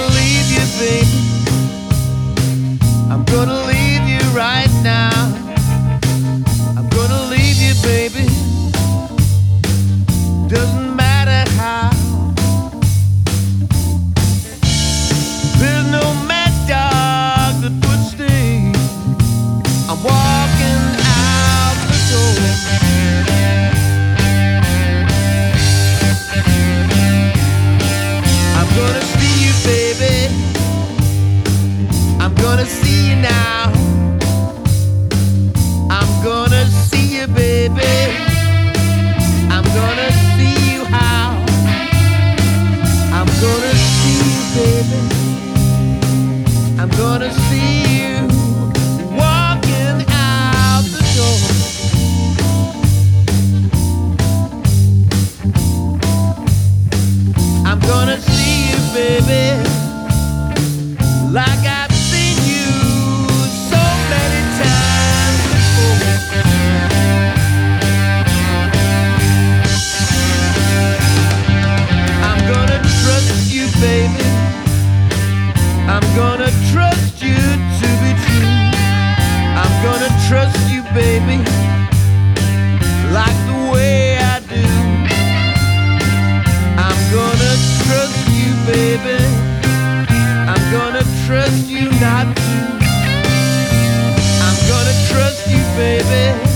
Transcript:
leave you, baby. I'm gonna leave you right now. I'm gonna leave you, baby. Doesn't matter how. There's no mad dog that would stay. I'm walking out the door. I'm gonna see you, baby. I'm gonna see you now. I'm gonna see you, baby. I'm gonna see you how. I'm gonna see you, baby. I'm gonna see you walking out the door. I'm gonna see you, baby, like I've seen you so many times before. I'm gonna trust you, baby. I'm gonna trust you to be true. I'm gonna trust you, baby, like the way I do. I'm gonna trust you, baby. I'm gonna trust you not to. I'm gonna trust you, baby.